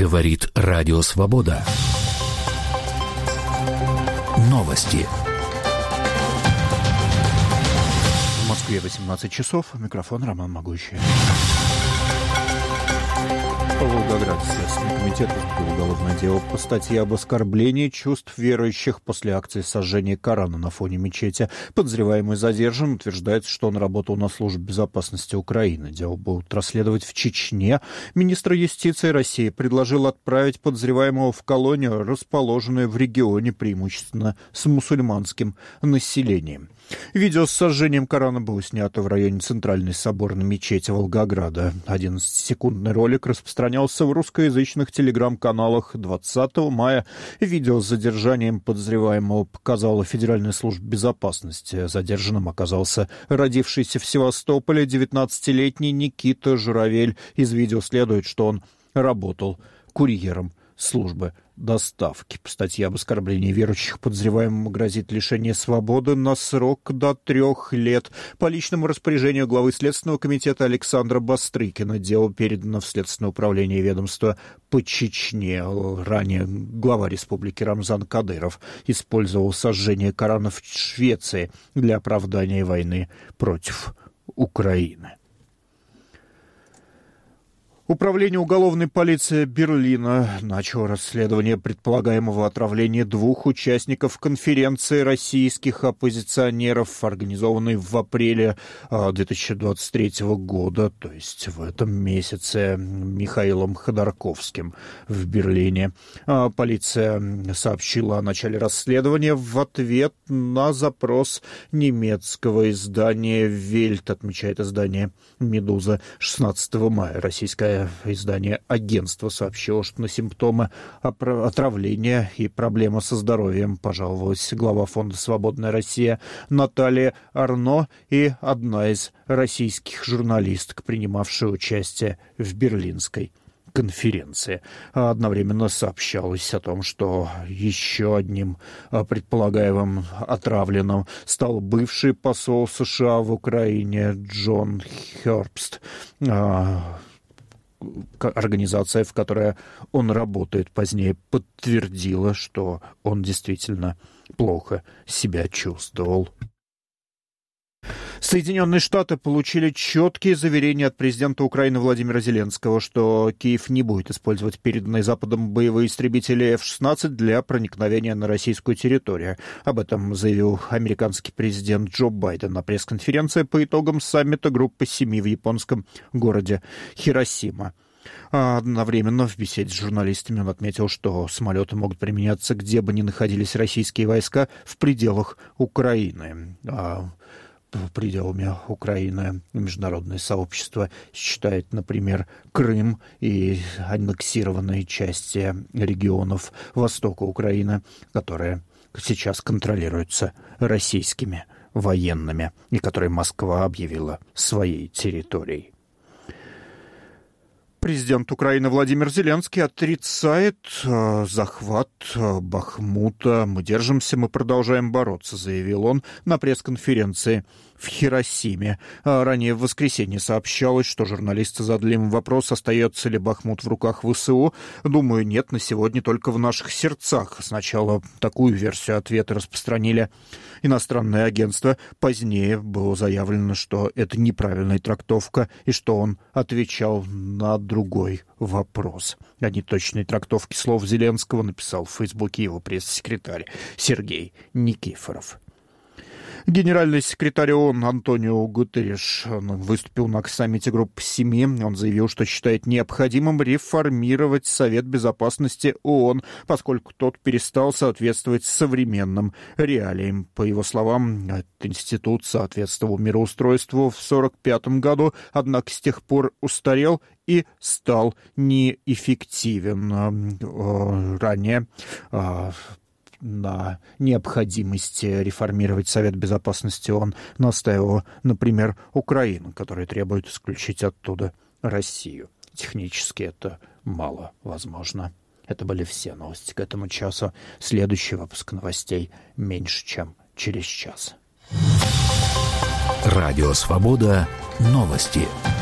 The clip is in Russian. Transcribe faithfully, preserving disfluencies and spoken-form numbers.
Говорит Радио Свобода. Новости. В Москве восемнадцать часов. Микрофон Роман Могущий. По Волгограду Следственный комитет возбудил уголовное дело по статье об оскорблении чувств верующих после акции сожжения Корана на фоне мечети. Подозреваемый задержан. Утверждается, что он работал на службе безопасности Украины. Дело будут расследовать в Чечне. Министр юстиции России предложил отправить подозреваемого в колонию, расположенную в регионе преимущественно с мусульманским населением. Видео с сожжением Корана было снято в районе Центральной соборной мечети Волгограда. одиннадцатисекундный ролик распространялся в русскоязычных телеграм-каналах двадцатого мая. Видео с задержанием подозреваемого показала Федеральная служба безопасности. Задержанным оказался родившийся в Севастополе девятнадцатилетний Никита Журавель. Из видео следует, что он работал курьером службы доставки. По статье об оскорблении верующих подозреваемому грозит лишение свободы на срок до трех лет. По личному распоряжению главы Следственного комитета Александра Бастрыкина дело передано в Следственное управление ведомства по Чечне. Ранее глава республики Рамзан Кадыров использовал сожжение Корана в Швеции для оправдания войны против Украины. Управление уголовной полиции Берлина начало расследование предполагаемого отравления двух участников конференции российских оппозиционеров, организованной в апреле две тысячи двадцать третьего года, то есть в этом месяце, Михаилом Ходорковским в Берлине. Полиция сообщила о начале расследования в ответ на запрос немецкого издания «Вельт», отмечает издание «Медуза». шестнадцатого мая российская издание «Агентство» сообщило, что на симптомы отравления и проблемы со здоровьем пожаловалась глава фонда «Свободная Россия» Наталья Арно и одна из российских журналисток, принимавшая участие в берлинской конференции. Одновременно сообщалось о том, что еще одним предполагаемым отравленным стал бывший посол США в Украине Джон Хербст. Организация, в которой он работает, позднее подтвердила, что он действительно плохо себя чувствовал. Соединенные Штаты получили четкие заверения от президента Украины Владимира Зеленского, что Киев не будет использовать переданные Западом боевые истребители эф шестнадцать для проникновения на российскую территорию. Об этом заявил американский президент Джо Байден на пресс-конференции по итогам саммита Группы семи в японском городе Хиросима. А одновременно в беседе с журналистами он отметил, что самолеты могут применяться где бы ни находились российские войска в пределах Украины. А пределами Украины международное сообщество считает, например, Крым и аннексированные части регионов востока Украины, которые сейчас контролируются российскими военными и которые Москва объявила своей территорией. Президент Украины Владимир Зеленский отрицает э, захват э, Бахмута. «Мы держимся, мы продолжаем бороться», — заявил он на пресс-конференции в Хиросиме. А ранее в воскресенье сообщалось, что журналисты задали им вопрос, остается ли Бахмут в руках ВСУ. «Думаю, нет, на сегодня только в наших сердцах». Сначала такую версию ответа распространили иностранное агентство. Позднее было заявлено, что это неправильная трактовка и что он отвечал на другой вопрос. О неточной трактовке слов Зеленского написал в Фейсбуке его пресс-секретарь Сергей Никифоров. Генеральный секретарь ООН Антонио Гутерриш выступил на саммите Группы семи. Он заявил, что считает необходимым реформировать Совет Безопасности ООН, поскольку тот перестал соответствовать современным реалиям. По его словам, этот институт соответствовал мироустройству в сорок пятом году, однако с тех пор устарел и стал неэффективен. Ранее на необходимости реформировать Совет Безопасности ООН настаивала, например, Украина, которая требует исключить оттуда Россию. Технически это мало возможно. Это были все новости к этому часу. Следующий выпуск новостей меньше, чем через час. Радио Свобода. Новости.